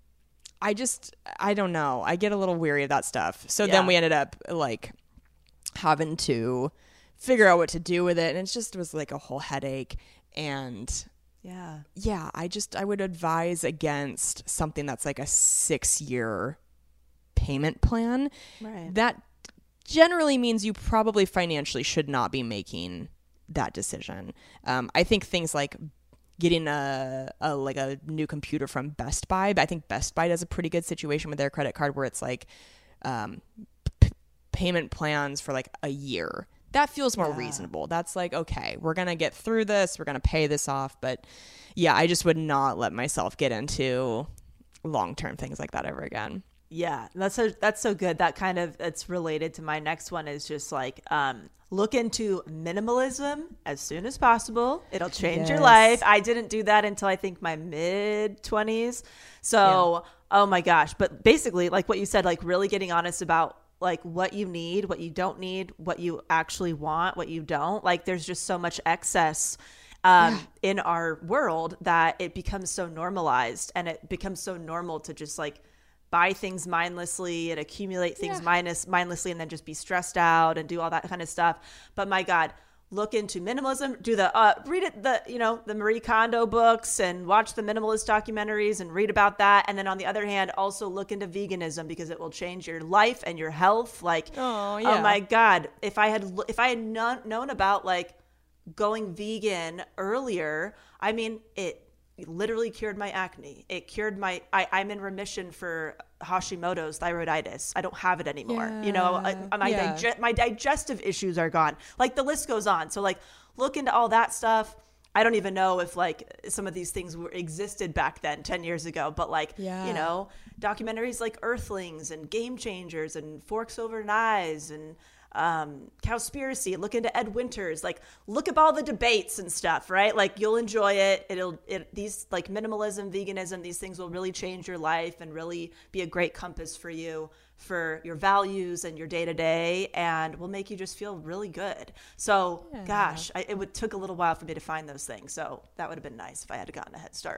I just I don't know. I get a little weary of that stuff. So yeah. Then we ended up like having to figure out what to do with it, and it just was like a whole headache. And Yeah. Yeah, I just I would advise against something that's like a six-year payment plan. Right. That generally means you probably financially should not be making that decision. Um, I think things like getting a, a like a new computer from Best Buy, but I think Best Buy does a pretty good situation with their credit card where it's like um, p- payment plans for like a year. That feels more yeah. reasonable. That's like, okay, we're going to get through this. We're going to pay this off. But yeah, I just would not let myself get into long-term things like that ever again. Yeah, that's so, that's so good. That kind of, it's related to my next one is just like, um, look into minimalism as soon as possible. It'll change yes. your life. I didn't do that until I think my mid twenties. So, yeah. oh my gosh. But basically, like what you said, like really getting honest about like what you need, what you don't need, what you actually want, what you don't. Like there's just so much excess um, yeah. in our world that it becomes so normalized, and it becomes so normal to just like buy things mindlessly and accumulate things yeah. mindless, mindlessly and then just be stressed out and do all that kind of stuff. But my God, look into minimalism, do the, uh, read it, the, you know, the Marie Kondo books and watch the minimalist documentaries and read about that. And then on the other hand, also look into veganism because it will change your life and your health. Like, oh, yeah. oh my God, if I had, if I had known, known about like going vegan earlier, I mean, it literally cured my acne. It cured my, I, I'm in remission for Hashimoto's thyroiditis. I don't have it anymore. Yeah. You know, I, my, yeah. dige- my digestive issues are gone. Like the list goes on. So like look into all that stuff. I don't even know if like some of these things were existed back then ten years ago, but like, yeah. you know, documentaries like Earthlings and Game Changers and Forks Over Knives and um, Cowspiracy, look into Ed Winters, like look up all the debates and stuff, right? Like you'll enjoy it. It'll, it, these like minimalism, veganism, these things will really change your life and really be a great compass for you, for your values and your day to day, and will make you just feel really good. So yeah. gosh, I, it would took a little while for me to find those things. So that would have been nice if I had gotten a head start.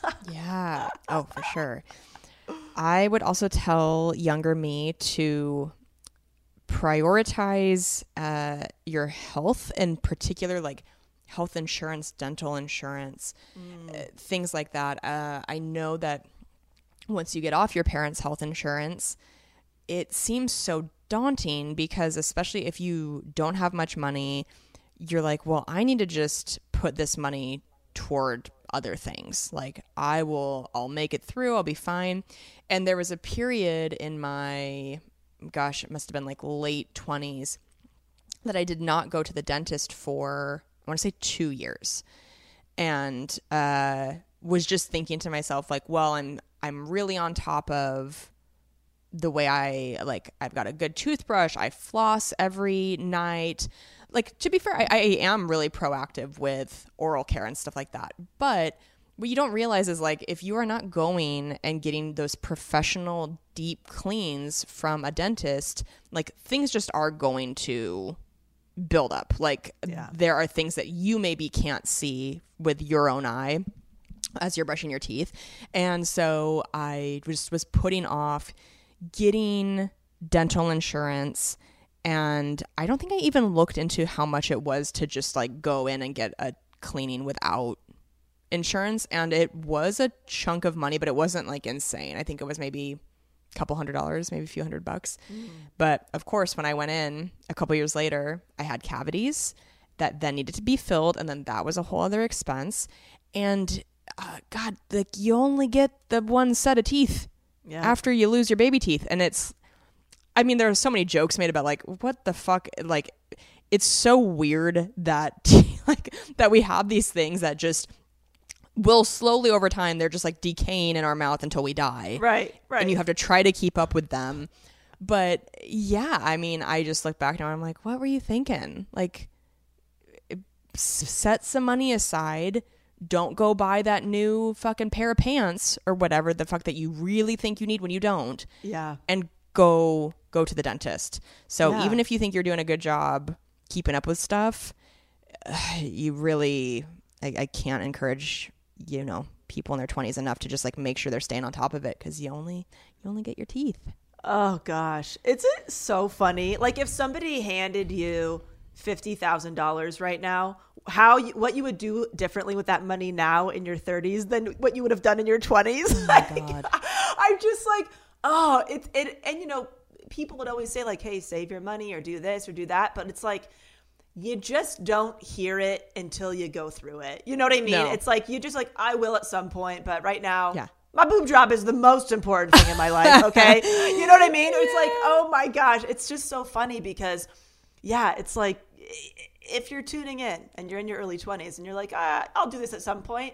Yeah. Oh, for sure. I would also tell younger me to prioritize uh, your health, in particular, like health insurance, dental insurance, mm. uh, things like that. Uh, I know that once you get off your parents' health insurance, it seems so daunting because especially if you don't have much money, you're like, well, I need to just put this money toward other things. Like I will, I'll make it through. I'll be fine. And there was a period in my gosh, it must have been like late twenties that I did not go to the dentist for, I want to say two years. And uh, was just thinking to myself like, well, I'm, I'm really on top of the way I like, I've got a good toothbrush. I floss every night. Like, to be fair, I, I am really proactive with oral care and stuff like that. But what you don't realize is like if you are not going and getting those professional deep cleans from a dentist, like things just are going to build up. Like yeah. there are things that you maybe can't see with your own eye as you're brushing your teeth. And so I just was putting off getting dental insurance, and I don't think I even looked into how much it was to just like go in and get a cleaning without insurance, and it was a chunk of money, but it wasn't like insane. I think it was maybe a couple hundred dollars, maybe a few hundred bucks. Mm. But of course, when I went in a couple years later, I had cavities that then needed to be filled, and then that was a whole other expense. And uh, God, like you only get the one set of teeth yeah. after you lose your baby teeth, and it's. I mean, there are so many jokes made about like, what the fuck? Like, it's so weird that like that we have these things that just will slowly over time, they're just like decaying in our mouth until we die. Right, right. And you have to try to keep up with them. But yeah, I mean, I just look back now and I'm like, what were you thinking? Like, set some money aside. Don't go buy that new fucking pair of pants or whatever the fuck that you really think you need when you don't. Yeah. And go go to the dentist. So yeah. even if you think you're doing a good job keeping up with stuff, you really, I, I can't encourage, you know, people in their twenties enough to just like make sure they're staying on top of it, because you only you only get your teeth. Oh gosh, it's so funny. Like if somebody handed you fifty thousand dollars right now, how you, what you would do differently with that money now in your thirties than what you would have done in your twenties. Oh my God. I'm just like, oh, it, it, and you know, people would always say like, hey, save your money or do this or do that. But it's like, you just don't hear it until you go through it. You know what I mean? No. It's like, you just like, I will at some point, but right now, yeah. my boob job is the most important thing in my life. Okay. You know what I mean? Yeah. It's like, oh my gosh, it's just so funny because yeah, it's like, if you're tuning in and you're in your early twenties and you're like, ah, I'll do this at some point.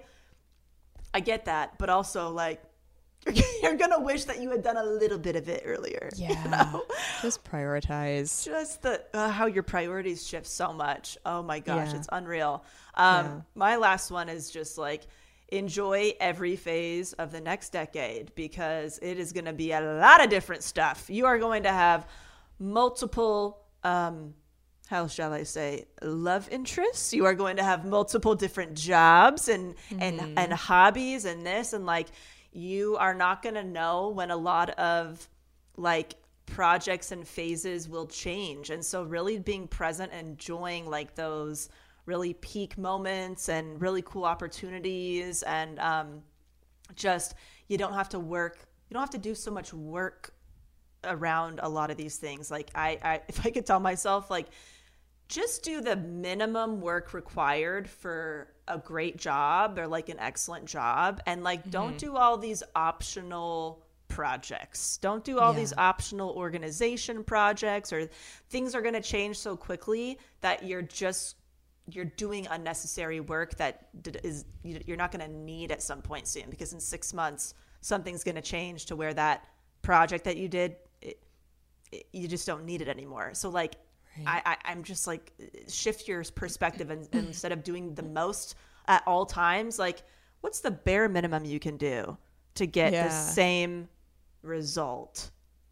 I get that. But also like, you're going to wish that you had done a little bit of it earlier. Yeah. You know? Just prioritize. Just the uh, how your priorities shift so much. Oh my gosh, yeah. it's unreal. Um, yeah. My last one is just like, enjoy every phase of the next decade because it is going to be a lot of different stuff. You are going to have multiple, um, how shall I say, love interests. You are going to have multiple different jobs and, mm-hmm. and, and hobbies and this and like, you are not going to know when a lot of like projects and phases will change. And so really being present and enjoying like those really peak moments and really cool opportunities. And um, just, you don't have to work. You don't have to do so much work around a lot of these things. Like I, I if I could tell myself like, just do the minimum work required for a great job or like an excellent job. And like, mm-hmm. don't do all these optional projects. Don't do all yeah. these optional organization projects or things are going to change so quickly that you're just, you're doing unnecessary work that is, you're not going to need at some point soon, because in six months, something's going to change to where that project that you did, it, it, you just don't need it anymore. So like, Right. I, I, I'm just like, shift your perspective and, and instead of doing the most at all times, like what's the bare minimum you can do to get yeah. the same result?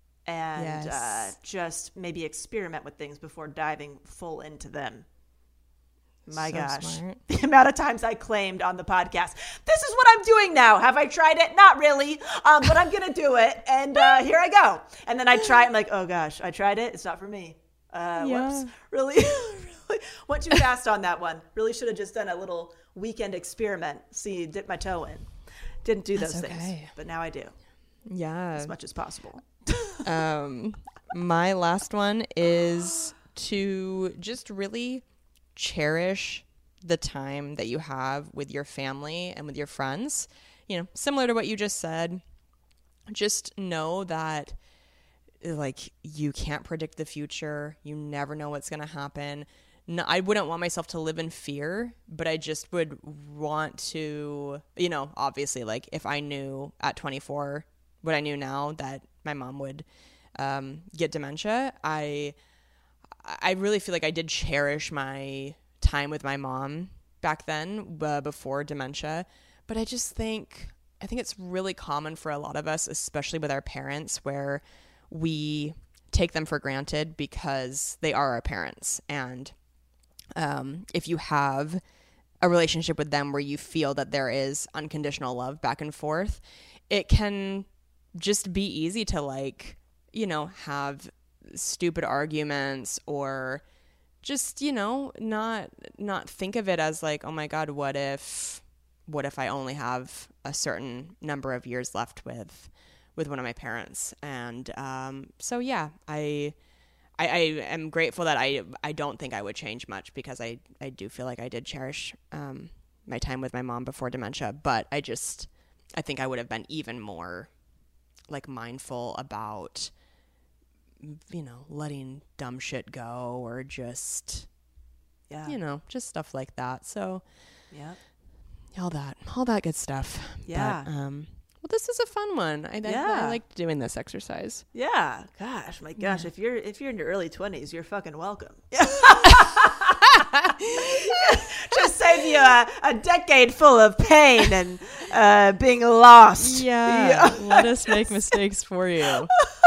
And yes. uh, just maybe experiment with things before diving full into them. My so gosh, smart. The amount of times I claimed on the podcast, this is what I'm doing now. Have I tried it? Not really, um, but I'm going to do it. And uh, here I go. And then I try it. I'm like, oh gosh, I tried it. It's not for me. Uh, yeah. Whoops. Really, really went too fast on that one. Really should have just done a little weekend experiment. See, dip my toe in. Didn't do those okay. things, but now I do. Yeah. As much as possible. um, my last one is to just really cherish the time that you have with your family and with your friends. You know, similar to what you just said, just know that like you can't predict the future. You never know what's going to happen. No, I wouldn't want myself to live in fear, but I just would want to, you know, obviously like if I knew at twenty-four what I knew now that my mom would um, get dementia, I, I really feel like I did cherish my time with my mom back then uh, before dementia. But I just think, I think it's really common for a lot of us, especially with our parents, where we take them for granted because they are our parents. And um, if you have a relationship with them where you feel that there is unconditional love back and forth, it can just be easy to like, you know, have stupid arguments or just, you know, not not think of it as like, oh my God, what if what if I only have a certain number of years left with with one of my parents? And um, so, yeah, I, I I am grateful that I I don't think I would change much, because I, I do feel like I did cherish um, my time with my mom before dementia. But I just, I think I would have been even more like mindful about, you know, letting dumb shit go, or just, Yeah. you know, just stuff like that. So, Yeah. all that, all that good stuff. Yeah. But, um, well, this is a fun one. I, Yeah. I, I liked doing this exercise. Yeah. Gosh, my gosh. If you're if you're in your early twenties, you're fucking welcome. Just save you a, a decade full of pain and uh, being lost. Yeah. Yeah. Let us make mistakes for you.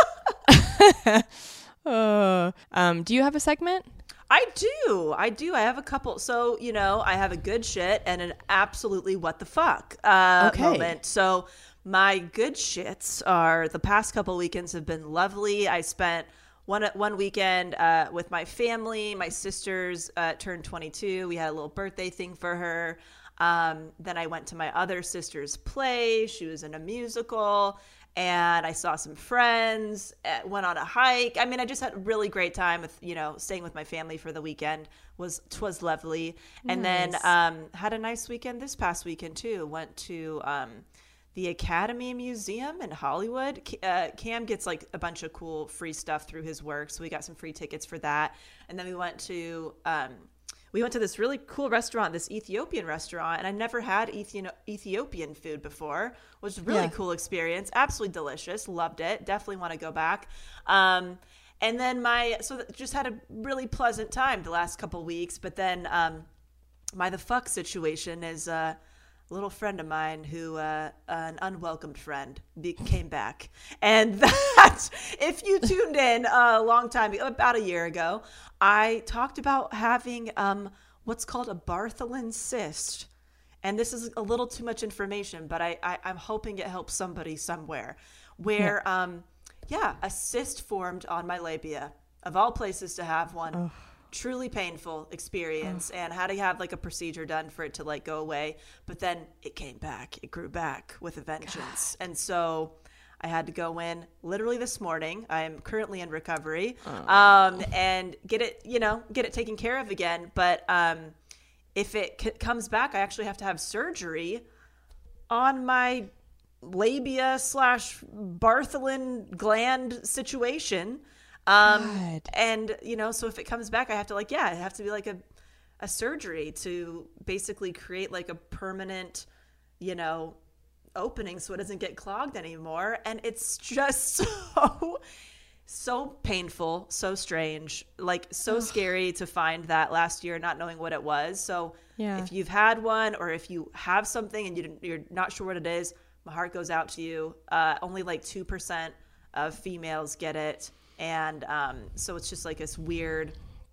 uh, um, do you have a segment? I do. I do. I have a couple. So, you know, I have a good shit and an absolutely what the fuck uh, Okay. moment. So my good shits are, the past couple weekends have been lovely. I spent one one weekend uh, with my family. My sister's uh, turned twenty-two. We had a little birthday thing for her. Um, then I went to my other sister's play. She was in a musical. And I saw some friends, uh, went on a hike. I mean, I just had a really great time with, you know, staying with my family for the weekend. Was twas lovely. And Nice. then um, had a nice weekend this past weekend, too. Went to um, the Academy Museum in Hollywood. K- Uh, Cam gets, like, a bunch of cool free stuff through his work. So we got some free tickets for that. And then we went to... Um, We went to this really cool restaurant, this Ethiopian restaurant, and I never had Ethio- Ethiopian food before. It was a really Yeah. cool experience. Absolutely delicious. Loved it. Definitely want to go back. Um, and then my, so th- just had a really pleasant time the last couple weeks. But then um, my the fuck situation is uh, a little friend of mine who, uh, an unwelcomed friend, be- came back. And that, if you tuned in a long time, about a year ago, I talked about having um, what's called a Bartholin cyst. And this is a little too much information, but I, I, I'm hoping it helps somebody somewhere. Where, yeah. Um, yeah, a cyst formed on my labia, of all places to have one. Oh. Truly painful experience, oh. and had to have like a procedure done for it to like go away. But then it came back. It grew back with a vengeance. God. And so I had to go in literally this morning. I am currently in recovery, oh. um, and get it, you know, get it taken care of again. But um, if it c- comes back, I actually have to have surgery on my labia slash Bartholin gland situation. Um, God. And, you know, so if it comes back, I have to like, yeah, it have to be like a, a surgery to basically create like a permanent, you know, opening so it doesn't get clogged anymore. And it's just so, so painful, so strange, like so Ugh. scary to find that last year, not knowing what it was. So yeah. if you've had one, or if you have something and you, you're not sure what it is, my heart goes out to you. Uh, only like two percent of females get it. And um, so it's just like this weird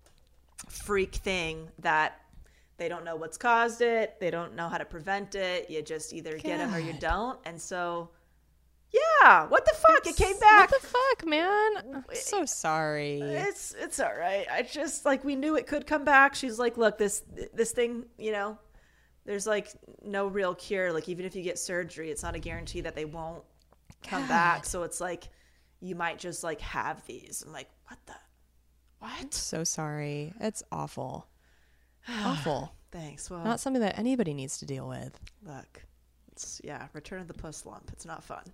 freak thing that they don't know what's caused it. They don't know how to prevent it. You just either God. get them or you don't. And so, yeah, what the fuck? It's, it came back. What the fuck, man? I'm so sorry. It's it's all right. I just, like, we knew it could come back. She's like, look, this this thing, you know, there's like no real cure. Like, even if you get surgery, it's not a guarantee that they won't come God. back. So it's like, you might just like have these. I'm like, what the, what? I'm so sorry. It's awful. Awful. Thanks. Well, not something that anybody needs to deal with. Look, it's, yeah, return of the puss lump. It's not fun.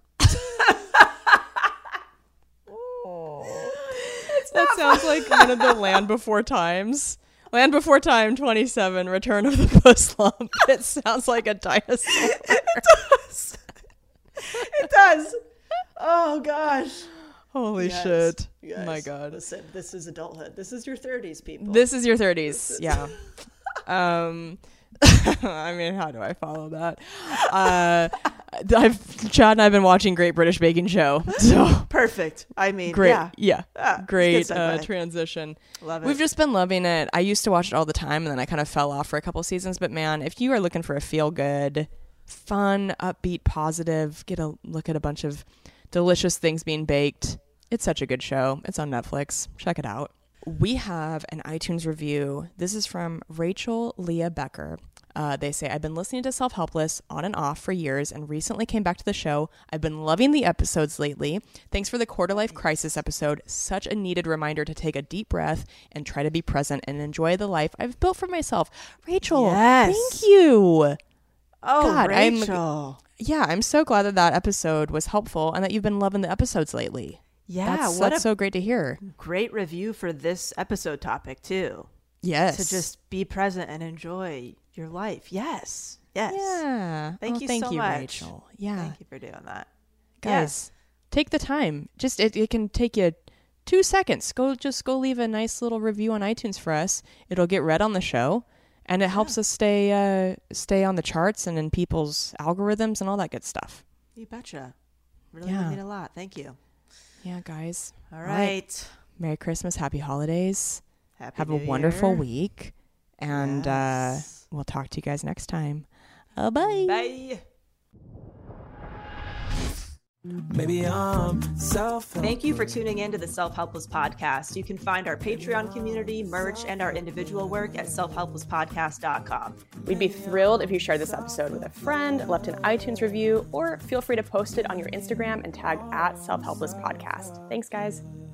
Oh. That sounds fun. Like one of the Land Before Times. Land Before Time twenty-seven, Return of the Puss Lump. It sounds like a dinosaur. It does. It does. Oh, gosh. Holy yes. shit. Yes. My God. Listen, this is adulthood. This is your thirties, people. This is your thirties. Is- yeah. um, I mean, how do I follow that? Uh, I've Chad and I've been watching Great British Baking Show. So perfect. I mean, great. Yeah. Yeah. Ah, great uh, transition. Love it. We've just been loving it. I used to watch it all the time, and then I kind of fell off for a couple seasons. But man, if you are looking for a feel good, fun, upbeat, positive, get a look at a bunch of delicious things being baked. It's such a good show. It's on Netflix. Check it out. We have an iTunes review. This is from Rachel Leah Becker. Uh, they say, I've been listening to Self Helpless on and off for years and recently came back to the show. I've been loving the episodes lately. Thanks for the quarter life crisis episode. Such a needed reminder to take a deep breath and try to be present and enjoy the life I've built for myself. Rachel, yes. thank you. Oh, God, Rachel. I'm, yeah, I'm so glad that that episode was helpful and that you've been loving the episodes lately. Yeah, that's, what that's a so great to hear. Great review for this episode topic, too. Yes. To just be present and enjoy your life. Yes. Yes. Yeah. Thank oh, you thank so you, much. Rachel. Yeah. Thank you for doing that. Guys, yes. take the time. Just it, it can take you two seconds. Go just go leave a nice little review on iTunes for us. It'll get read on the show, and it yeah. helps us stay uh, stay on the charts and in people's algorithms and all that good stuff. You betcha. Really yeah. mean a lot. Thank you. Yeah, guys. All all right. right. Merry Christmas. Happy holidays. Happy Have New a wonderful Year. week. And yes. uh, we'll talk to you guys next time. Uh, bye. Bye. Maybe I'm self. Thank you for tuning in to the Self Helpless Podcast. You can find our Patreon community, merch, and our individual work at self helpless podcast dot com. We'd be thrilled if you shared this episode with a friend, left an iTunes review, or feel free to post it on your Instagram and tag at Self Helpless Podcast. Thanks, guys.